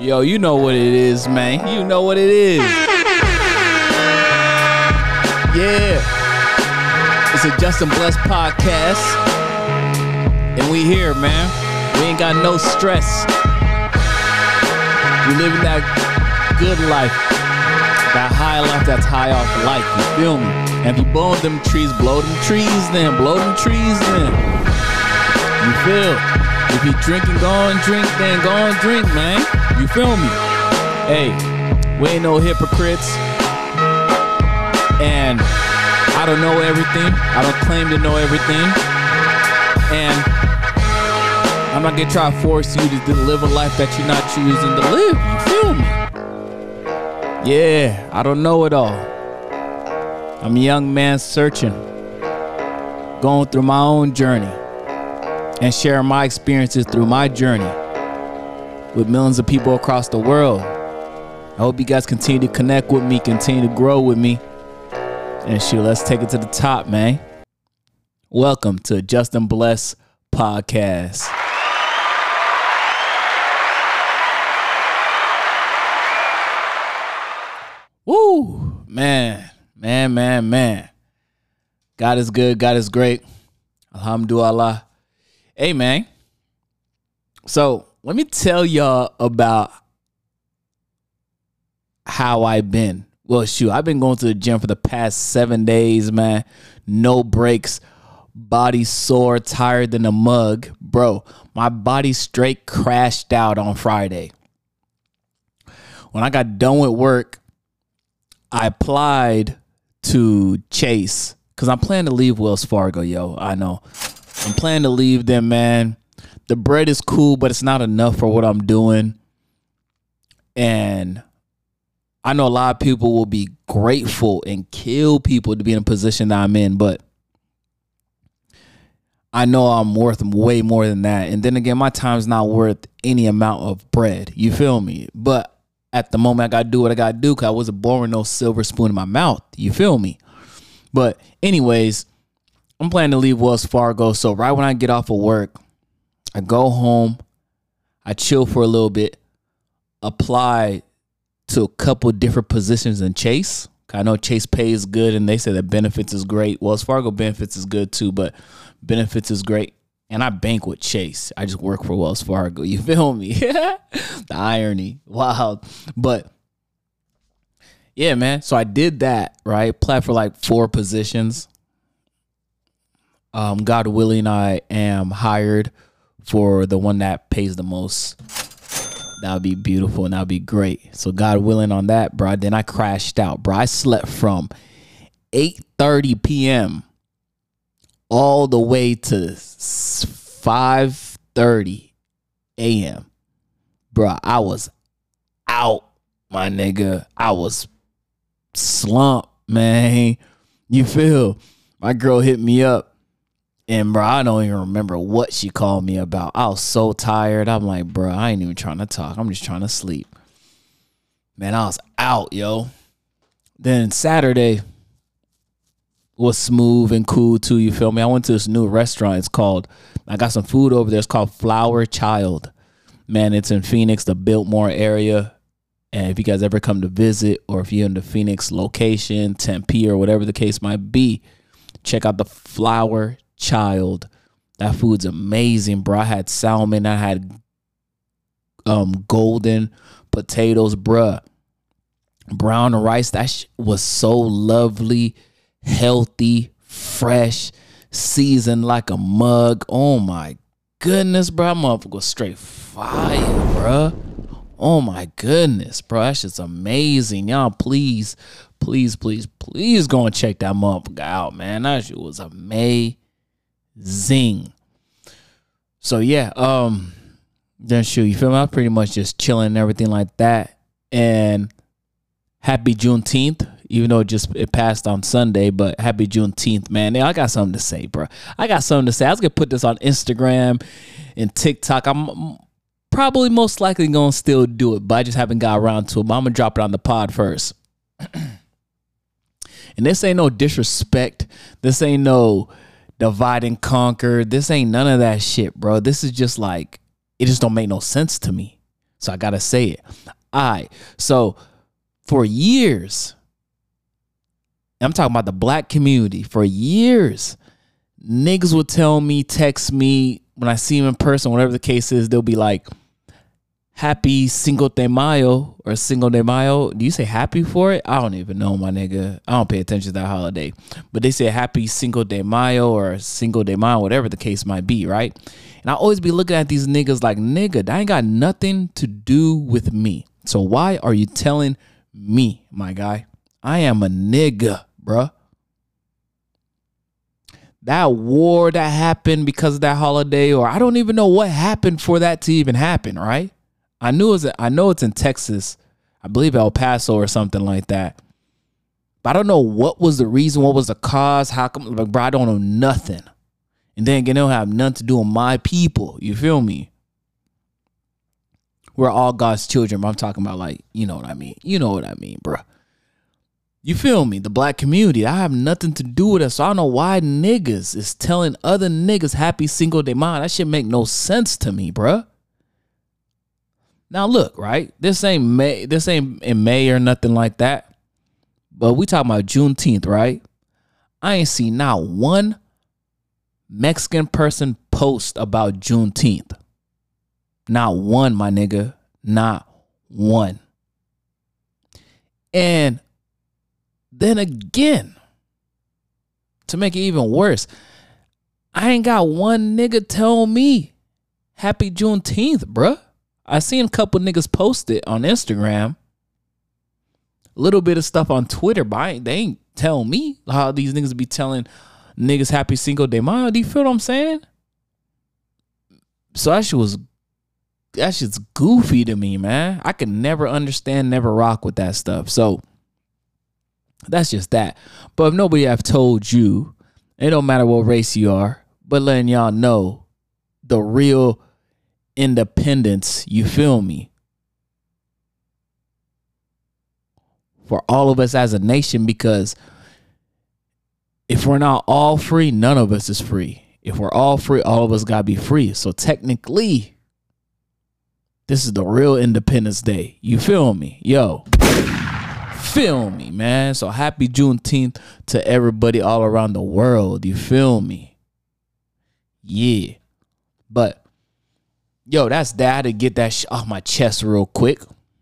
Yo, you know what it is, man. You know what it is. Yeah. It's a Justin Bless podcast. And we here, man. We ain't got no stress. We living that good life. That high life that's high off life. You feel me? And if you blow them trees then. Blow them trees then. You feel? If you drinking, go and drink, then go and drink, man. You feel me? Hey, we ain't no hypocrites. And I don't know everything. I don't claim to know everything. And I'm not gonna try to force you to live a life that you're not choosing to live. You feel me? Yeah, I don't know it all. I'm a young man searching, going through my own journey, and sharing my experiences through my journey with millions of people across the world. I hope you guys continue to connect with me, continue to grow with me. And shoot, let's take it to the top, man. Welcome to Justin Bless Podcast. Woo, man. God is good. God is great. Alhamdulillah. Hey, man. So let me tell y'all about how I've been. Well, shoot, I've been going to the gym for the past 7 days, man. No breaks. Body sore, tired than a mug. Bro, my body straight crashed out on Friday. When I got done with work, I applied to Chase because I'm planning to leave Wells Fargo, yo. I know. I'm planning to leave them, man. The bread is cool, but it's not enough for what I'm doing. And I know a lot of people will be grateful and kill people to be in a position that I'm in, but I know I'm worth way more than that. And then again, my time's not worth any amount of bread. You feel me? But at the moment, I got to do what I got to do because I wasn't born with no silver spoon in my mouth. You feel me? But anyways, I'm planning to leave Wells Fargo. So right when I get off of work, I go home, I chill for a little bit, apply to a couple different positions in Chase. I know Chase pays good and they say that benefits is great. Wells Fargo benefits is good too, but benefits is great. And I bank with Chase. I just work for Wells Fargo. You feel me? The irony. Wild. But yeah, man. So I did that, right? Applied for like 4 positions. God willing, I am hired for the one that pays the most. That would be beautiful and that would be great. So God willing on that, bro. Then I crashed out, bro. I slept from 8:30 p.m. all the way to 5:30 a.m. Bro, I was out, my nigga. I was slumped, man. You feel? My girl hit me up. And, bro, I don't even remember what she called me about. I was so tired. I'm like, bro, I ain't even trying to talk. I'm just trying to sleep. Man, I was out, yo. Then Saturday was smooth and cool, too. You feel me? I went to this new restaurant. I got some food over there. It's called Flower Child. Man, it's in Phoenix, the Biltmore area. And if you guys ever come to visit or if you're in the Phoenix location, Tempe or whatever the case might be, check out the Flower Child. That food's amazing, bro. I had salmon. I had golden potatoes, bruh. Brown rice. That was so lovely, healthy, fresh, seasoned like a mug. Oh my goodness, bro. That motherfucker was straight fire, bro. Oh my goodness, bro. That's just amazing. Y'all, please go and check that motherfucker out, man. That shit was amazing. So yeah, then shoot, you feel me? I was pretty much just chilling and everything like that. And happy Juneteenth, even though it passed on Sunday, but happy Juneteenth, man. I got something to say, bro. I got something to say. I was gonna put this on Instagram and TikTok. I'm probably most likely gonna still do it, but I just haven't got around to it. But I'm gonna drop it on the pod first. And this ain't no disrespect. This ain't no divide and conquer. This ain't none of that shit, bro. This is just like, it just don't make no sense to me. So I gotta say it. All right. So for years, I'm talking about the black community. For years, niggas would tell me, text me when I see them in person, whatever the case is, they'll be like, happy Cinco de Mayo or Cinco de Mayo. Do you say happy for it? I don't even know, my nigga. I don't pay attention to that holiday. But they say happy Cinco de Mayo or Cinco de Mayo, whatever the case might be, right? And I always be looking at these niggas like, nigga, that ain't got nothing to do with me. So why are you telling me, my guy? I am a nigga, bruh. That war that happened because of that holiday, or I don't even know what happened for that to even happen, right? I know it's in Texas. I believe El Paso or something like that. But I don't know what was the reason, what was the cause, how come, like, bro, I don't know nothing. And then again, it don't have nothing to do with my people. You feel me? We're all God's children, but I'm talking about, like, you know what I mean? You know what I mean, bro. You feel me? The black community, I have nothing to do with it. So I don't know why niggas is telling other niggas happy Cinco de Mayo. That shit make no sense to me, bruh. Now look, right? This ain't in May or nothing like that. But we talking about Juneteenth, right? I ain't seen not one Mexican person post about Juneteenth. Not one, my nigga. Not one. And then again, to make it even worse, I ain't got one nigga tell me happy Juneteenth, bruh. I seen a couple niggas post it on Instagram. A little bit of stuff on Twitter, but they ain't tell me how these niggas be telling niggas happy Cinco de Mayo. Do you feel what I'm saying? So that shit's goofy to me, man. I could never understand, never rock with that stuff. So that's just that. But if nobody have told you, it don't matter what race you are, but letting y'all know the real independence, you feel me? For all of us as a nation, because if we're not all free, none of us is free. If we're all free, all of us gotta be free. So technically, this is the real Independence Day. You feel me? Yo. Feel me, man. So happy Juneteenth to everybody all around the world. You feel me? Yeah. But yo, that's that. I had to get that off my chest real quick.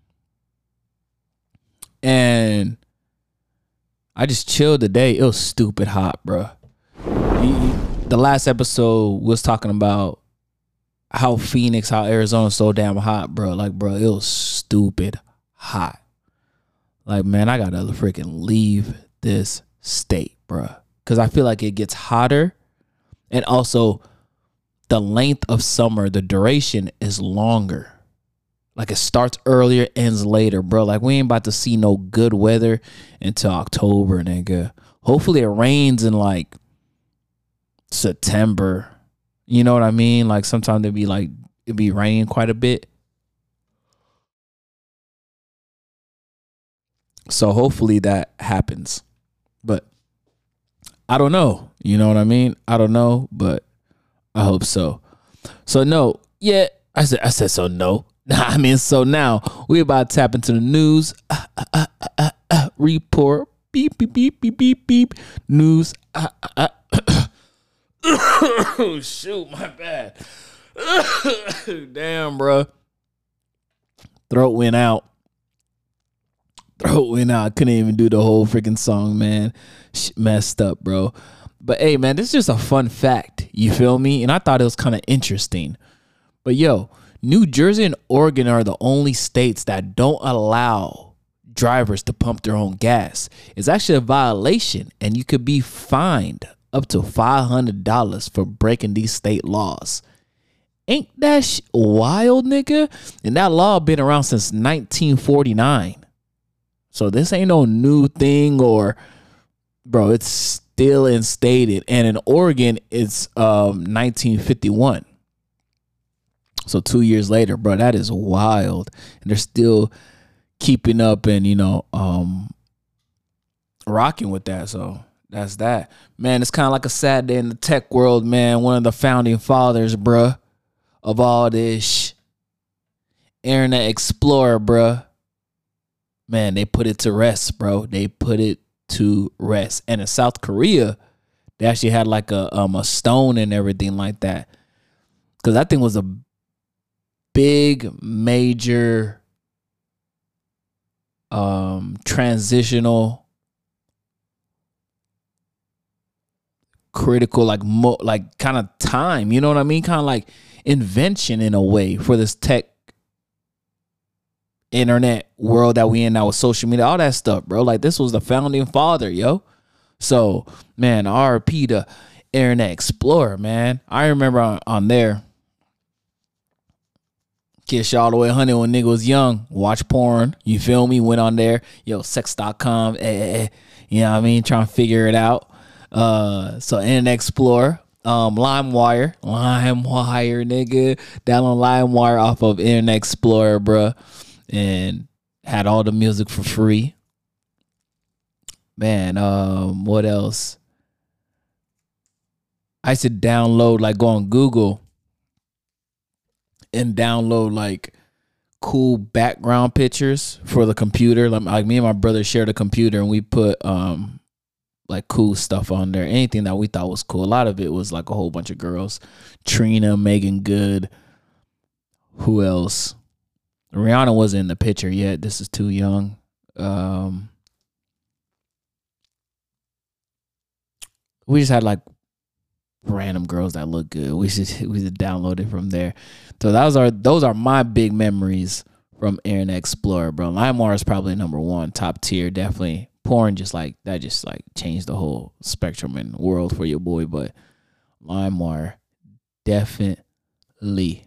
And I just chilled today. It was stupid hot, bro. The last episode was talking about how Phoenix, how Arizona's so damn hot, bro. Like, bro, it was stupid hot. Like, man, I gotta freaking leave this state, bro. Because I feel like it gets hotter. And also, the length of summer, the duration is longer. Like, it starts earlier, ends later, bro. Like, we ain't about to see no good weather until October, nigga. Hopefully it rains in, like, September. You know what I mean? Like, sometimes it'd be raining quite a bit. So hopefully that happens. But I don't know. You know what I mean? I don't know, but I hope so. So no, yeah, I said so no. I mean, so now we about to tap into the news. Report. Beep, beep, beep, beep, beep, beep. News. Oh, shoot, my bad. Damn, bro. Throat went out. I couldn't even do the whole freaking song, man. Messed up, bro. But hey, man, this is just a fun fact. You feel me? And I thought it was kind of interesting. But yo, New Jersey and Oregon are the only states that don't allow drivers to pump their own gas. It's actually a violation, and you could be fined up to $500 for breaking these state laws. Ain't that wild, nigga? And that law been around since 1949. So this ain't no new thing, or, bro, it's still instated. And in Oregon, it's 1951. So 2 years later, bro, that is wild. And they're still keeping up and, you know, rocking with that. So that's that. Man, it's kind of like a sad day in the tech world, man. One of the founding fathers, bruh, of all this Internet Explorer, bruh. Man, they put it to rest, bro. They put it to rest. And in South Korea, they actually had like a stone and everything like that. Because that thing was a big, major, transitional, critical, like kind of time. You know what I mean? Kind of like invention in a way for this tech internet world that we in now with social media, all that stuff, bro. Like this was the founding father, yo. So, man, RP to Internet Explorer, man. I remember on there, Kiss all the way 100 when nigga was young. Watch porn, you feel me? Went on there, yo, sex.com, you know what I mean? Trying to figure it out. So Internet Explorer, LimeWire, nigga. Download LimeWire off of Internet Explorer, bruh. And had all the music for free. Man, what else? I used to download, like go on Google and download like cool background pictures for the computer. Like me and my brother shared a computer and we put like cool stuff on there. Anything that we thought was cool. A lot of it was like a whole bunch of girls. Trina, Megan Good. Who else? Rihanna wasn't in the picture yet. This is too young. We just had like random girls that look good. We just download it from there. So those are my big memories from Internet Explorer, bro. LimeWire is probably number one, top tier, definitely. Porn just like changed the whole spectrum and world for your boy, but LimeWire definitely.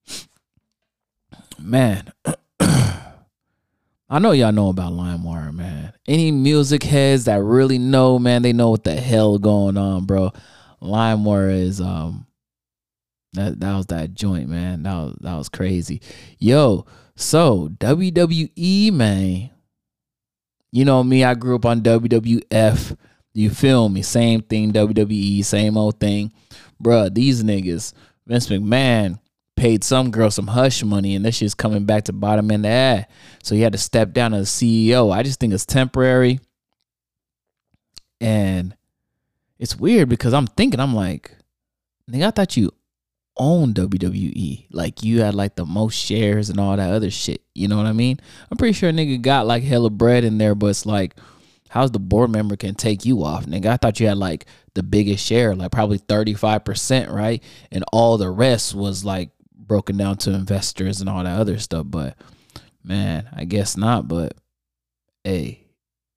Man, I know y'all know about LimeWire, man. Any music heads that really know, man, they know what the hell going on, bro. LimeWire is that was that joint, man. That was crazy. Yo, so WWE, man. You know me, I grew up on WWF. You feel me? Same thing, WWE, same old thing. Bruh, these niggas, Vince McMahon paid some girl some hush money, and this shit's coming back to bottom in the ad. So he had to step down as CEO. I just think it's temporary. And it's weird because I'm like, nigga, I thought you owned WWE. Like you had like the most shares and all that other shit. You know what I mean? I'm pretty sure nigga got like hella bread in there, but it's like, how's the board member can take you off, nigga? I thought you had like the biggest share, like probably 35%, right? And all the rest was like broken down to investors and all that other stuff. But man, I guess not. But hey,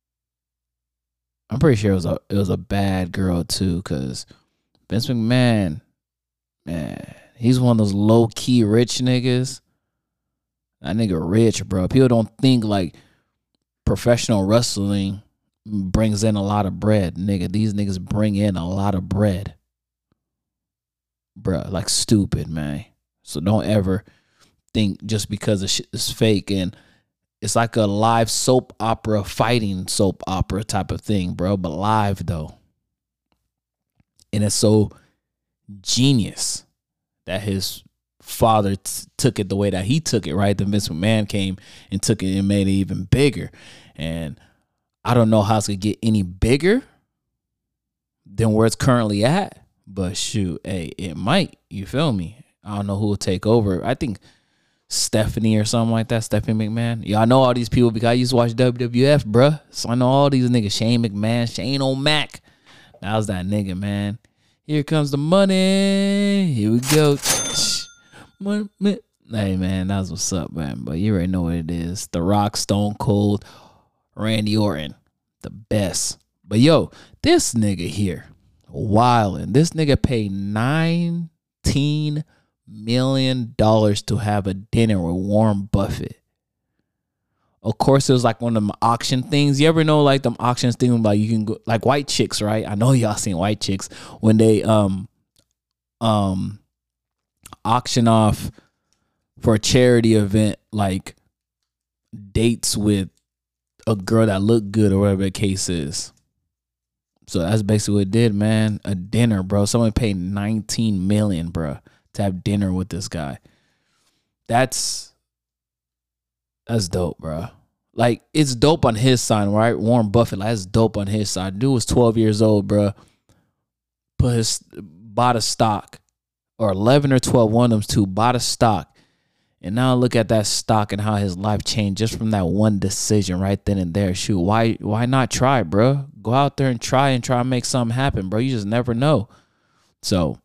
I'm pretty sure it was a bad girl too, because Vince McMahon, man, he's one of those low key rich niggas. That nigga rich, bro. People don't think like professional wrestling brings in a lot of bread, nigga. These niggas bring in a lot of bread, bruh. Like stupid, man. So don't ever think just because the shit is fake and it's like a live soap opera, fighting soap opera type of thing, bro. But live though, and it's so genius that his father took it the way that he took it, right? Then Vince McMahon came and took it and made it even bigger. And I don't know how it's gonna get any bigger than where it's currently at, but shoot, hey, it might. You feel me? I don't know who will take over. I think Stephanie or something like that. Stephanie McMahon. Yeah, I know all these people because I used to watch WWF, bruh. So I know all these niggas. Shane McMahon, Shane O'Mac. That was that nigga, man. Here comes the money. Here we go. Hey, man, that's what's up, man. But you already know what it is. The Rock, Stone Cold, Randy Orton. The best. But yo, this nigga here, wildin'. This nigga paid $19 million to have a dinner with Warren Buffett. Of course, it was like one of them auction things. You ever know like them auctions thing, like you can go like White Chicks, right? I know y'all seen White Chicks when they auction off for a charity event, like dates with a girl that looked good or whatever the case is. So that's basically what it did, man. A dinner, bro. Someone paid $19 million, bro, to have dinner with this guy. That's That's dope, bro. Like, it's dope on his side, right? Warren Buffett, like, that's dope on his side. Dude was 12 years old, bro. Bought a stock, or 11 or 12, one of them two, bought a stock. And now look at that stock and how his life changed just from that one decision right then and there. Shoot, why not try, bro? Go out there and try and make something happen, bro. You just never know. So,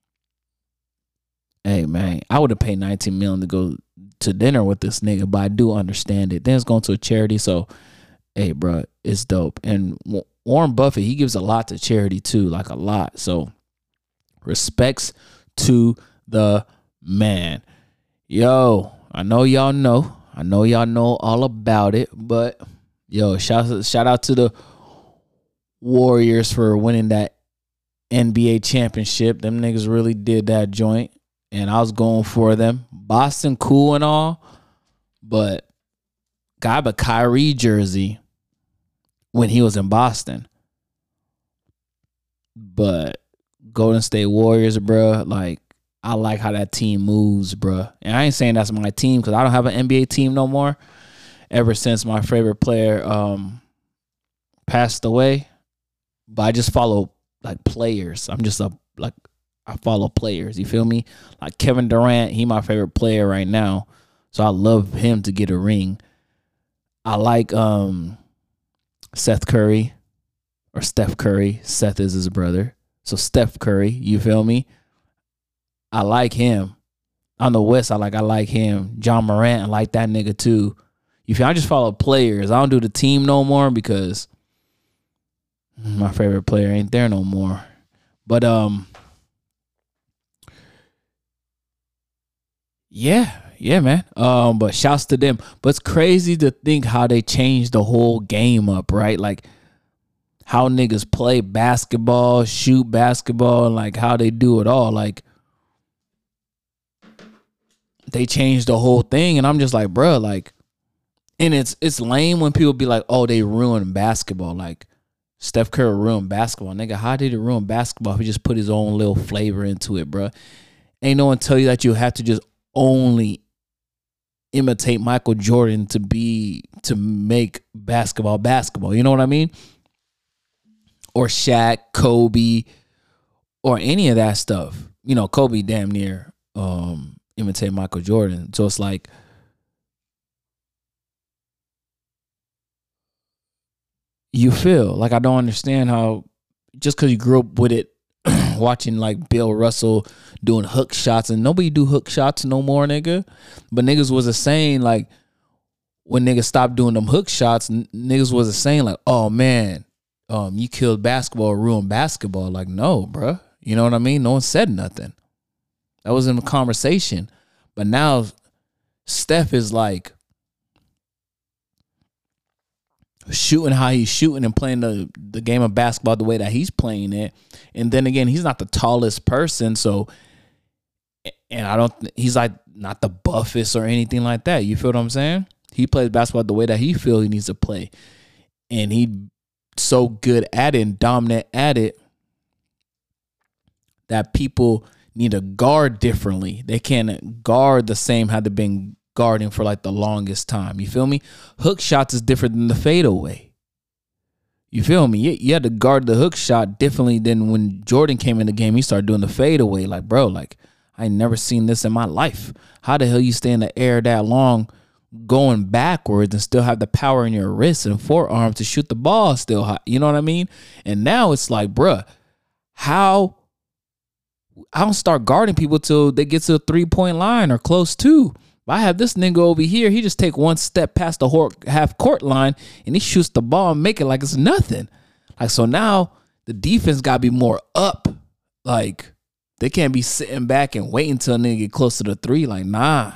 hey, man, I would have paid $19 million to go to dinner with this nigga, but I do understand it. Then it's going to a charity, so, hey, bro, it's dope. And Warren Buffett, he gives a lot to charity too, like a lot. So, respects to the man. Yo, I know y'all know. I know y'all know all about it, but yo, shout out to the Warriors for winning that NBA championship. Them niggas really did that joint, and I was going for them. Boston, cool and all, but got a Kyrie jersey when he was in Boston. But Golden State Warriors, bro, like, I like how that team moves, bro. And I ain't saying that's my team because I don't have an NBA team no more. Ever since my favorite player passed away. But I just follow, like, players. I follow players. You feel me? Like Kevin Durant, he my favorite player right now. So I love him to get a ring. I like Seth Curry or Steph Curry. Seth is his brother. So Steph Curry, you feel me? I like him. On the West, I like him. John Morant, I like that nigga too. You feel? I just follow players. I don't do the team no more because my favorite player ain't there no more. But yeah, man. But shouts to them. But it's crazy to think how they changed the whole game up, right? Like how niggas play basketball, shoot basketball, and like how they do it all. Like, they changed the whole thing, and I'm just like, bro, like, and it's lame when people be like, oh, they ruined basketball. Like, Steph Curry ruined basketball. Nigga, how did it ruin basketball if he just put his own little flavor into it, bro? Ain't no one tell you that you have to just only imitate Michael Jordan to make basketball. You know what I mean? Or Shaq, Kobe, or any of that stuff. You know, Kobe damn near imitate Michael Jordan. So it's like, you feel like I don't understand how just because you grew up with it, watching like Bill Russell doing hook shots, and nobody do hook shots no more, nigga. But niggas was a saying like when niggas stopped doing them hook shots, niggas was a saying like, oh man, you killed basketball, ruined basketball. Like, no, bruh. You know what I mean? No one said nothing. That was in a conversation. But now Steph is like shooting how he's shooting and playing the game of basketball the way that he's playing it. And then again, he's not the tallest person. So, and he's like not the buffest or anything like that. You feel what I'm saying? He plays basketball the way that he feels he needs to play. And he so good at it and dominant at it that people need to guard differently. They can't guard the same how they've been guarding for like the longest time. You feel me? Hook shots is different than the fadeaway. You feel me? You had to guard the hook shot differently than when Jordan came in the game. He started doing the fadeaway. Like, bro, like I ain't never seen this in my life. How the hell you stay in the air that long going backwards and still have the power in your wrist and forearm to shoot the ball still high? You know what I mean? And now it's like, bruh, how I don't start guarding people till they get to the 3-point line or close to. But I have this nigga over here. He just take one step past the half court line and he shoots the ball and make it like it's nothing. Like, so now the defense got to be more up. Like, they can't be sitting back and waiting till a nigga get close to the 3. Like, nah.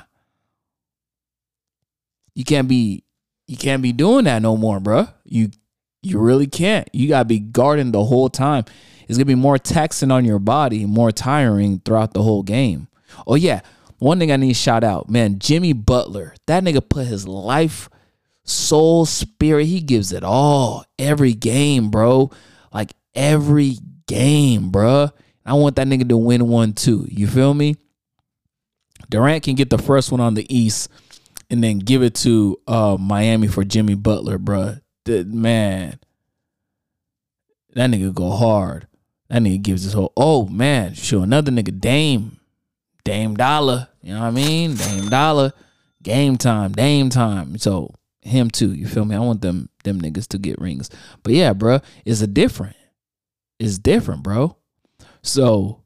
You can't be doing that no more, bro. You really can't. You got to be guarding the whole time. It's going to be more taxing on your body, more tiring throughout the whole game. Oh, yeah. One thing I need to shout out, man, Jimmy Butler. That nigga put his life, soul, spirit. He gives it all. Every game, bro. Like, every game, bro. I want that nigga to win one, too. You feel me? Durant can get the first one on the East. and then give it to Miami for Jimmy Butler, bruh. Man, that nigga go hard. That nigga gives his whole, oh man, sure, another nigga, Dame Dollar, you know what I mean? Dame Dollar, Dame time. So him too, you feel me? I want them niggas to get rings. But yeah, bro, it's different, bro. So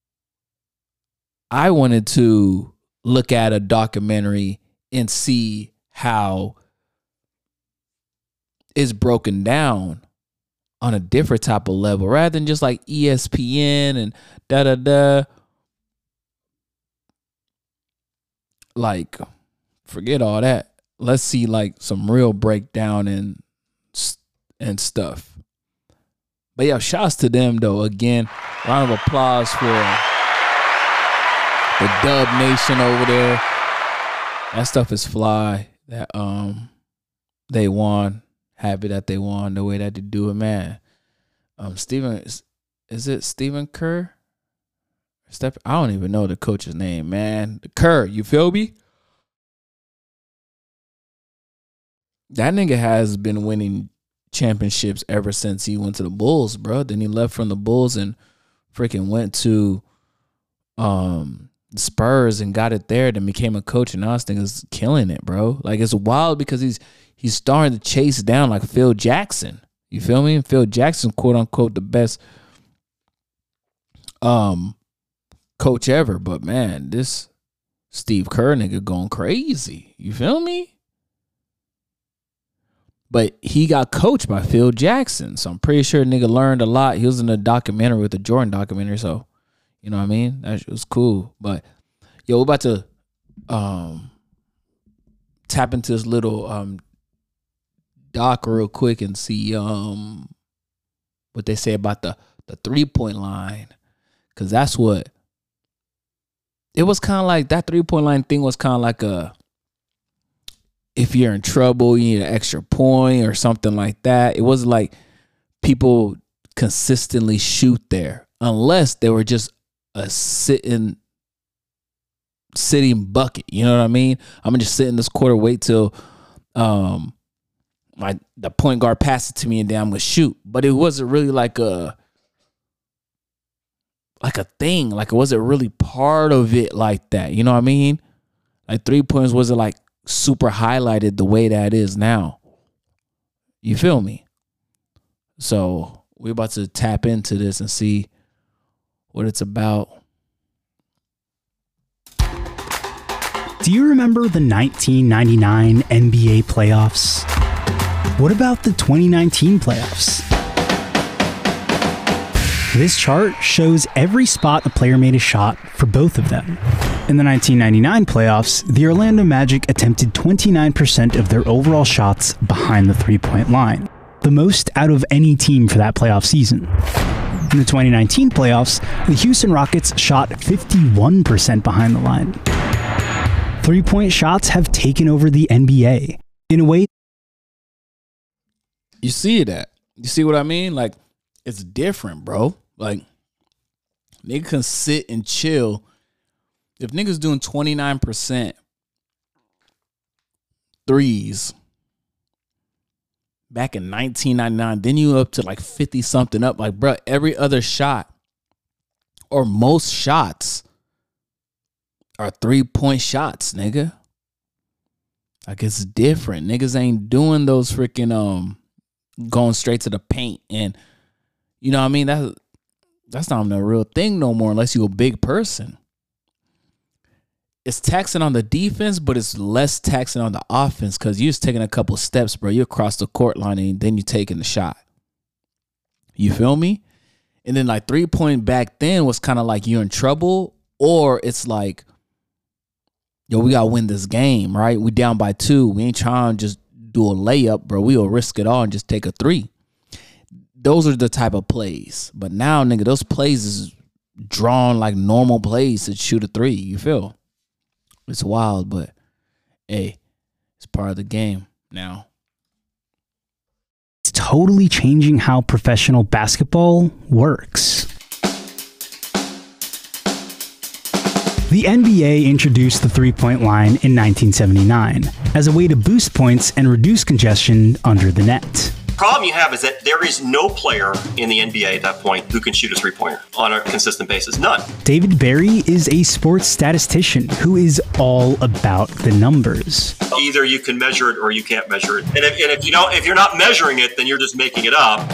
I wanted to look at a documentary and see how it's broken down on a different type of level rather than just like ESPN and da-da-da. Like, forget all that. Let's see like some real breakdown and stuff. But yeah, shouts to them though. Again, round of applause for the Dub Nation over there. That stuff is fly. That they won. Happy that they won the way that they do it, man. Stephen, is it Stephen Kerr? I don't even know the coach's name, man. Kerr, you feel me? That nigga has been winning championships ever since he went to the Bulls, bro. Then he left from the Bulls and freaking went to Spurs and got it there, then became a coach, and now this thing is killing it, bro. Like, it's wild because he's starting to chase down like Phil Jackson. You feel me? Phil Jackson, quote unquote, the best coach ever. But man, this Steve Kerr nigga going crazy. You feel me? But he got coached by Phil Jackson, so I'm pretty sure nigga learned a lot. He was in a documentary with the Jordan documentary, so you know what I mean? That was cool. But yo, we're about to tap into this little doc real quick and see what they say about the 3-point line. Cause that's what it was kind of like. That 3-point line thing was kind of like if you're in trouble, you need an extra point or something like that. It wasn't like people consistently shoot there unless they were just a sitting bucket. You know what I mean? I'm gonna just sit in this quarter, wait till the point guard passes it to me, and then I'm gonna shoot. But it wasn't really like a thing. Like, it wasn't really part of it like that. You know what I mean? Like, 3 points wasn't like super highlighted the way that is now. You feel me? So we're about to tap into this and see what it's about. Do you remember the 1999 NBA playoffs? What about the 2019 playoffs? This chart shows every spot a player made a shot for both of them. In the 1999 playoffs, the Orlando Magic attempted 29% of their overall shots behind the 3-point line, the most out of any team for that playoff season. In the 2019 playoffs, the Houston Rockets shot 51% behind the line. 3-point shots have taken over the NBA in a way. You see that? You see what I mean? Like, it's different, bro. Like, nigga can sit and chill. If niggas doing 29% threes back in 1999, then you up to like 50 something up. Like, bro, every other shot or most shots are 3-point shots, nigga. Like, it's different. Niggas ain't doing those freaking going straight to the paint, and you know what I mean? That's not a real thing no more unless you're a big person. It's taxing on the defense, but it's less taxing on the offense because you're just taking a couple steps, bro. You across the court line and then you're taking the shot. You feel me? And then like 3-point back then was kind of like you're in trouble, or it's like, yo, we got to win this game, right? We down by 2. We ain't trying to just do a layup, bro. We'll risk it all and just take a 3. Those are the type of plays. But now, nigga, those plays is drawn like normal plays to shoot a 3. You feel? It's wild, but hey, it's part of the game now. It's totally changing how professional basketball works. The NBA introduced the three-point line in 1979 as a way to boost points and reduce congestion under the net. Problem you have is that there is no player in the NBA at that point who can shoot a three-pointer on a consistent basis. None. David Berry is a sports statistician who is all about the numbers. Either you can measure it or you can't measure it. And if you're not measuring it, then you're just making it up.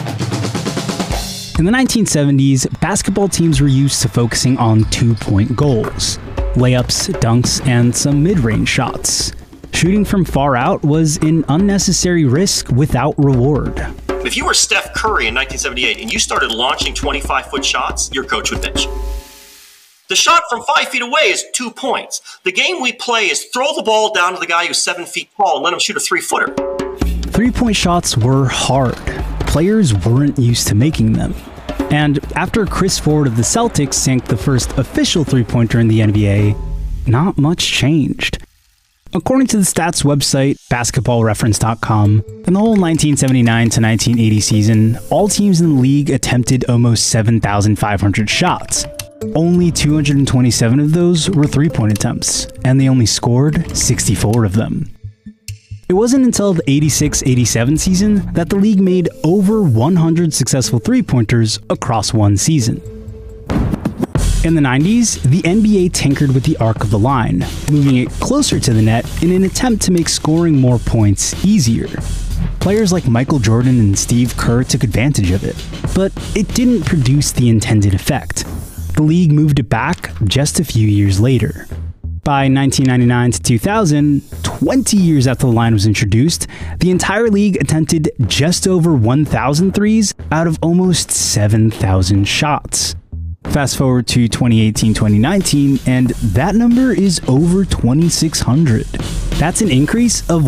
In the 1970s, basketball teams were used to focusing on two-point goals, layups, dunks, and some mid-range shots. Shooting from far out was an unnecessary risk without reward. If you were Steph Curry in 1978 and you started launching 25-foot shots, your coach would bench. The shot from 5 feet away is 2 points. The game we play is throw the ball down to the guy who's 7 feet tall and let him shoot a three-footer. Three-point shots were hard. Players weren't used to making them. And after Chris Ford of the Celtics sank the first official three-pointer in the NBA, not much changed. According to the stats website, basketballreference.com, in the whole 1979 to 1980 season, all teams in the league attempted almost 7,500 shots. Only 227 of those were three-point attempts, and they only scored 64 of them. It wasn't until the 86-87 season that the league made over 100 successful three-pointers across one season. In the 90s, the NBA tinkered with the arc of the line, moving it closer to the net in an attempt to make scoring more points easier. Players like Michael Jordan and Steve Kerr took advantage of it, but it didn't produce the intended effect. The league moved it back just a few years later. By 1999 to 2000, 20 years after the line was introduced, the entire league attempted just over 1,000 threes out of almost 7,000 shots. Fast forward to 2018-2019, and that number is over 2,600. That's an increase of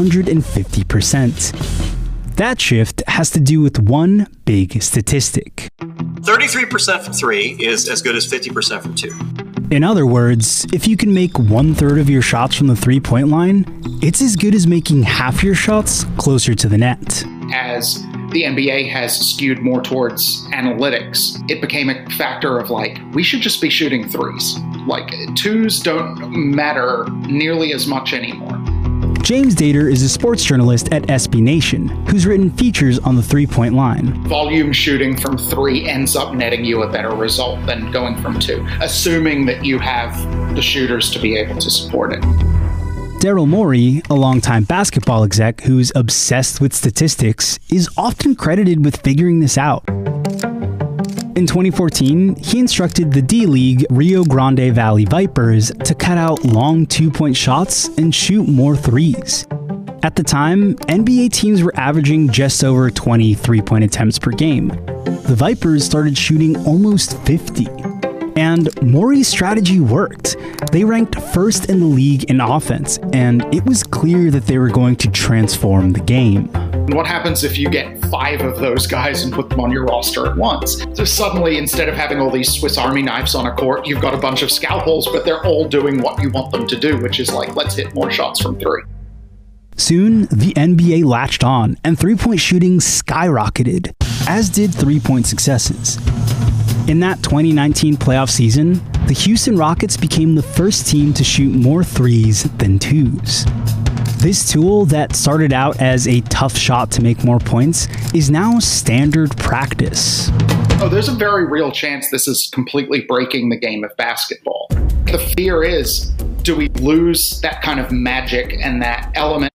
150%. That shift has to do with one big statistic. 33% from three is as good as 50% from two. In other words, if you can make 1/3 of your shots from the three-point line, it's as good as making half your shots closer to the net. As the NBA has skewed more towards analytics, it became a factor of we should just be shooting threes. Twos don't matter nearly as much anymore. James Dater is a sports journalist at SB Nation, who's written features on the three-point line. Volume shooting from three ends up netting you a better result than going from two, assuming that you have the shooters to be able to support it. Daryl Morey, a longtime basketball exec who's obsessed with statistics, is often credited with figuring this out. In 2014, he instructed the D-League Rio Grande Valley Vipers to cut out long two-point shots and shoot more threes. At the time, NBA teams were averaging just over 20 three-point attempts per game. The Vipers started shooting almost 50. And Morey's strategy worked. They ranked first in the league in offense, and it was clear that they were going to transform the game. What happens if you get 5 of those guys and put them on your roster at once? So suddenly, instead of having all these Swiss Army knives on a court, you've got a bunch of scalpels, but they're all doing what you want them to do, which is let's hit more shots from three. Soon, the NBA latched on, and three-point shooting skyrocketed, as did three-point successes. In that 2019 playoff season, the Houston Rockets became the first team to shoot more threes than twos. This tool that started out as a tough shot to make more points is now standard practice. Oh, there's a very real chance this is completely breaking the game of basketball. The fear is, do we lose that kind of magic and that element?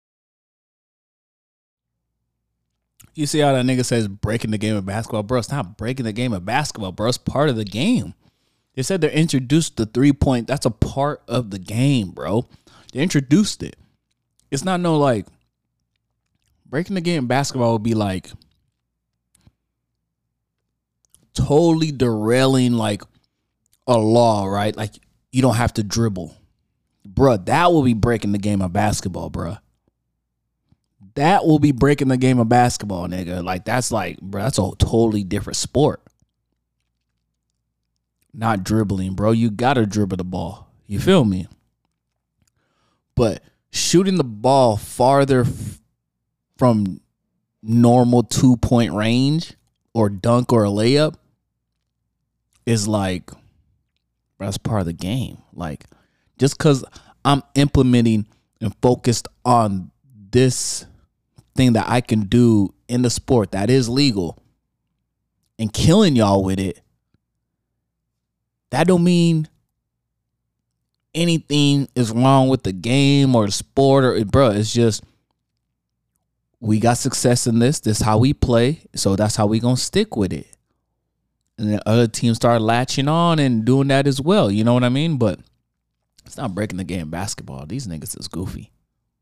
You see how that nigga says breaking the game of basketball? Bro, it's not breaking the game of basketball, bro. It's part of the game. They said they introduced the three-point. That's a part of the game, bro. They introduced it. It's not breaking the game of basketball would be totally derailing a law, right? You don't have to dribble. Bruh, that will be breaking the game of basketball, bruh. That will be breaking the game of basketball, nigga. Bro, that's a totally different sport. Not dribbling, bro. You gotta dribble the ball. You feel me? But shooting the ball farther from normal 2-point range or dunk or a layup is That's part of the game. Like, just because I'm implementing and focused on this thing that I can do in the sport that is legal and killing y'all with it, that don't mean anything is wrong with the game or the sport or bro. It's just we got success in this. This is how we play, so that's how we gonna stick with it. And then other teams start latching on and doing that as well. You know what I mean? But it's not breaking the game basketball. These niggas is goofy.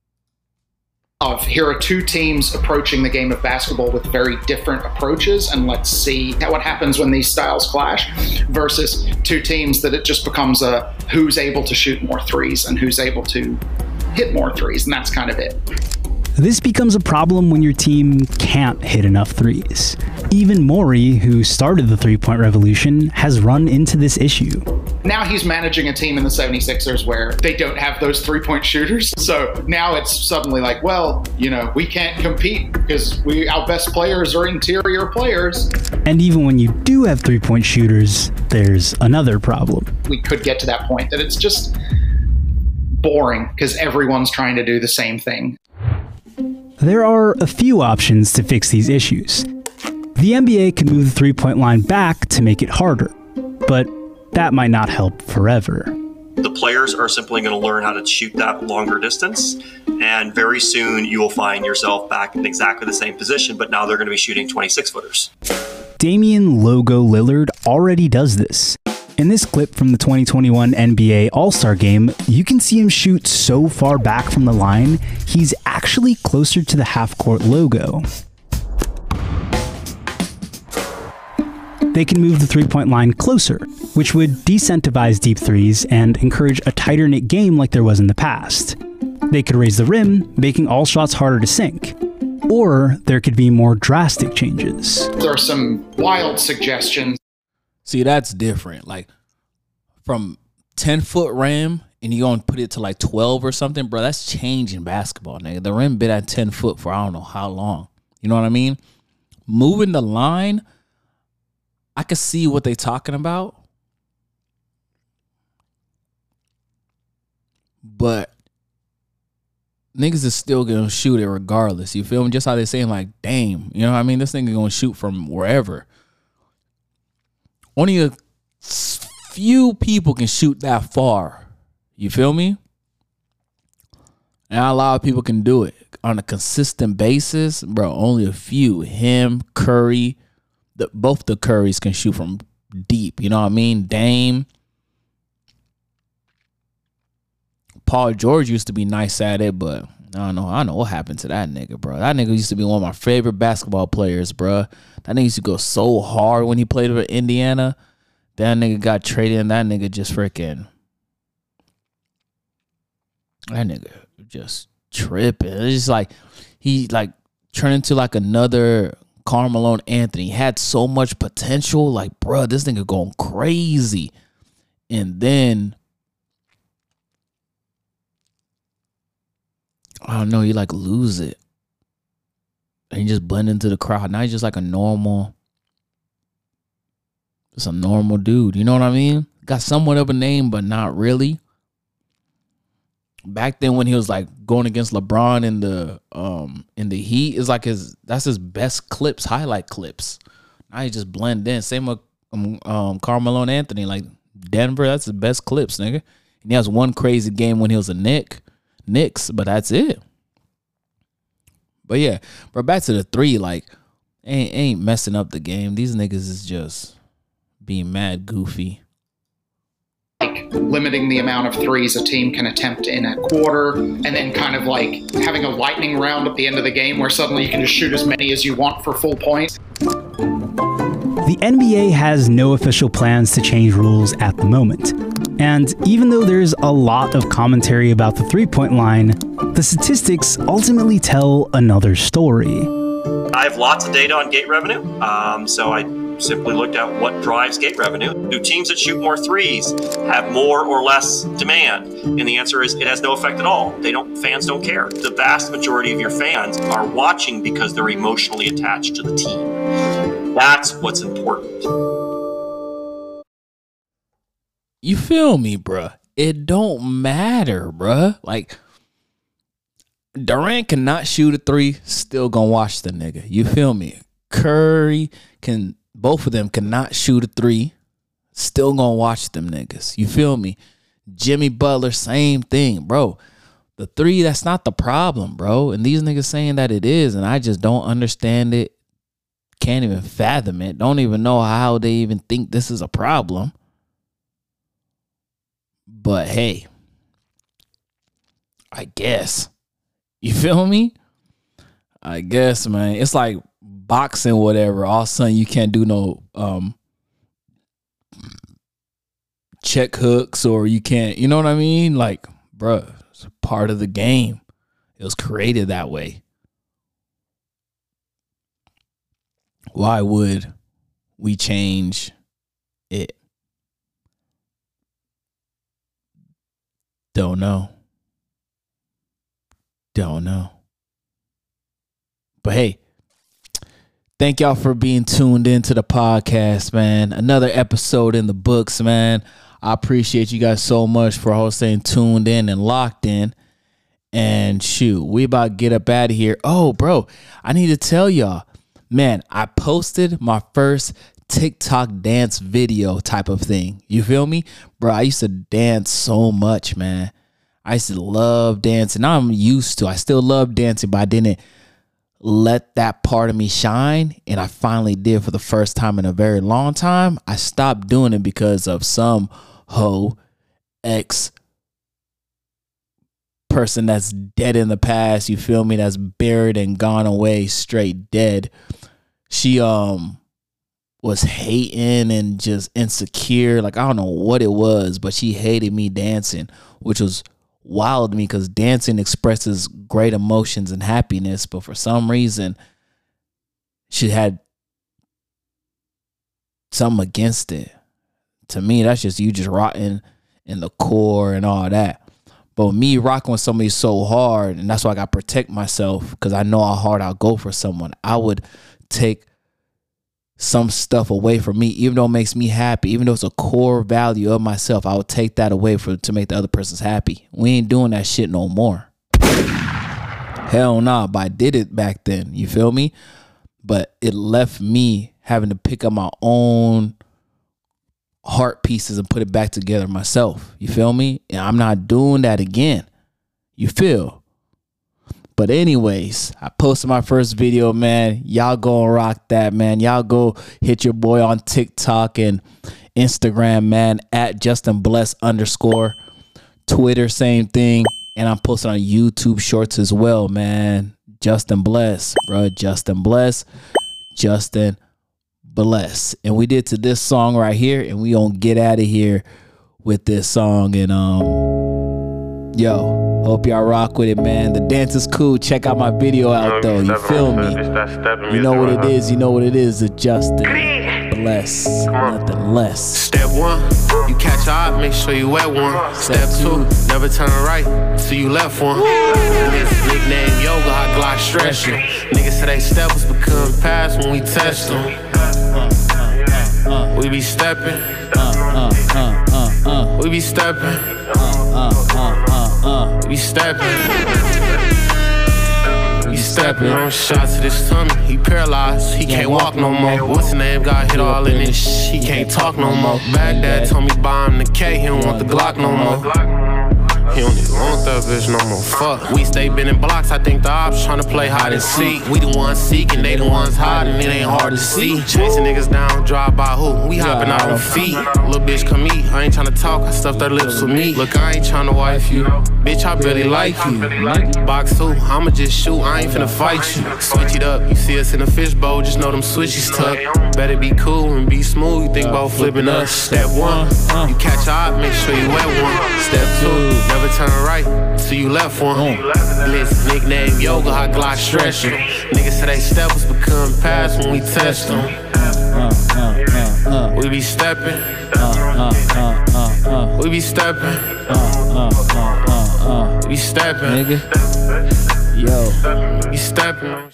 Here are two teams approaching the game of basketball with very different approaches, and let's see what happens when these styles clash, versus two teams that it just becomes a who's able to shoot more threes and who's able to hit more threes, and that's kind of it. This becomes a problem when your team can't hit enough threes. Even Morey, who started the three-point revolution, has run into this issue. Now he's managing a team in the 76ers where they don't have those three-point shooters. So now it's suddenly like, well, you know, we can't compete because our best players are interior players. And even when you do have three-point shooters, there's another problem. We could get to that point that it's just boring because everyone's trying to do the same thing. There are a few options to fix these issues. The NBA can move the three-point line back to make it harder, but that might not help forever. The players are simply going to learn how to shoot that longer distance, and very soon you will find yourself back in exactly the same position, but now they're going to be shooting 26-footers. Damian Logo Lillard already does this. In this clip from the 2021 NBA All-Star Game, you can see him shoot so far back from the line, he's actually closer to the half-court logo. They can move the three-point line closer, which would decentivize deep threes and encourage a tighter-knit game like there was in the past. They could raise the rim, making all shots harder to sink. Or there could be more drastic changes. There are some wild suggestions. See, that's different. Like, from 10-foot rim and you gonna put it to like 12 or something, bro, that's changing basketball, nigga. The rim been at 10 foot for I don't know how long. You know what I mean? Moving the line, I can see what they talking about. But niggas is still gonna shoot it regardless. You feel me? Just how they saying like, damn, you know what I mean? This nigga gonna shoot from wherever. Only a few people can shoot that far. You feel me? And a lot of people can do it on a consistent basis. Bro, only a few. Him, Curry, both the Currys can shoot from deep. You know what I mean? Dame. Paul George used to be nice at it, but I don't know what happened to that nigga, bro. That nigga used to be one of my favorite basketball players, bro. That nigga used to go so hard when he played for Indiana. That nigga got traded, and that nigga just freaking... That nigga just tripping. It's just like, he like turned into like another Carmelo Anthony. He had so much potential. Like, bro, this nigga going crazy. And then... I don't know, you like lose it. And you just blend into the crowd. Now he's just like a normal dude. You know what I mean? Got somewhat of a name, but not really. Back then when he was like going against LeBron in the Heat, is like that's his best clips, highlight clips. Now he just blend in. Same with Carmelo Anthony. Like Denver, that's his best clips, nigga. And he has one crazy game when he was a Knicks, but that's it. But yeah, bro, back to the three, like, ain't messing up the game. These niggas is just being mad goofy. Like limiting the amount of threes a team can attempt in a quarter, and then kind of like having a lightning round at the end of the game where suddenly you can just shoot as many as you want for full points. The NBA has no official plans to change rules at the moment. And even though there's a lot of commentary about the three-point line, the statistics ultimately tell another story. I have lots of data on gate revenue, so I simply looked at what drives gate revenue. Do teams that shoot more threes have more or less demand? And the answer is it has no effect at all. Fans don't care. The vast majority of your fans are watching because they're emotionally attached to the team. That's what's important. You feel me, bruh? It don't matter, bruh. Like, Durant cannot shoot a three, still gonna watch the nigga. You feel me? Curry both of them cannot shoot a three, still gonna watch them niggas. You feel me? Jimmy Butler, same thing, bro. The three, that's not the problem, bro. And these niggas saying that it is, and I just don't understand it. Can't even fathom it. Don't even know how they even think this is a problem. But hey, I guess. You feel me? I guess, man. It's like boxing, whatever. All of a sudden, you can't do no check hooks, or you can't, you know what I mean? Like, bruh, it's a part of the game. It was created that way. Why would we change it? Don't know. Don't know. But hey, thank y'all for being tuned into the podcast, man. Another episode in the books, man. I appreciate you guys so much for all staying tuned in and locked in. And shoot, we about to get up out of here. Oh, bro, I need to tell y'all, man, I posted my first TikTok dance video type of thing. You feel me? Bro, I used to dance so much, man. I used to love dancing. Now I'm used to. I still love dancing, but I didn't let that part of me shine. And I finally did for the first time in a very long time. I stopped doing it because of some ex person that's dead in the past. You feel me? That's buried and gone away, straight dead. She was hating and just insecure. Like, I don't know what it was, but she hated me dancing, which was wild to me because dancing expresses great emotions and happiness. But for some reason, she had something against it. To me, that's just you just rotting in the core and all that. But me rocking with somebody so hard, and that's why I got to protect myself, because I know how hard I'll go for someone. I would take some stuff away from me, even though it makes me happy, even though it's a core value of myself. I would take that away to make the other person's happy. We ain't doing that shit no more. Hell nah, but I did it back then. You feel me? But it left me having to pick up my own heart pieces and put it back together myself. You feel me? And I'm not doing that again. You feel? But anyways, I posted my first video, man. Y'all go and rock that, man. Y'all go hit your boy on TikTok and Instagram, man, at JustinBless_. Twitter, same thing. And I'm posting on YouTube Shorts as well, man. Justin Bless, bro. Justin Bless. Justin Bless. And we did to this song right here, and we gonna get out of here with this song. And yo, hope y'all rock with it, man. The dance is cool. Check out my video out though. You feel me? You know what it is. You know what it is. The Justin Bless, nothing less. Step one, you catch a eye, make sure you wet one. Step two, never turn right till you left one. Nickname yoga, hot Glock stretch you. Niggas say they step was become past when we test them. We be stepping. We be stepping. We stepping. We stepping. On shots to this tummy, he paralyzed, he can't walk no more. What's his name? Got hit all in this shit, he can't talk no more. Baghdad told me buy him the K, he don't want the Glock no more. He don't even want that bitch no more. Fuck. We stay bending blocks. I think the ops tryna play hide and seek. We the ones seeking, they the ones hiding. It ain't hard to see. Chasing niggas down, drive by who? We hopping out on feet. Little bitch come eat. I ain't tryna talk. I stuffed her lips with me. Look, I ain't tryna wife you. Bitch, I really like you. Box two, I'ma just shoot. I ain't finna fight you. Switch it up. You see us in a fishbowl. Just know them switches tuck. Better be cool and be smooth. You think about flipping us. Step one, you catch a eye, make sure you wet one. Step two, never turn right till you left one. Blitz, nickname yoga, hot Glock stretch you. Niggas say they step was become past when we test them. We be stepping. We be stepping. We stepping. Nigga. Yo. We stepping.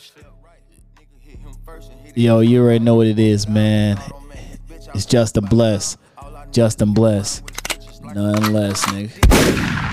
Yo, you already know what it is, man. It's Justin Bless. Justin Bless. None less, nigga.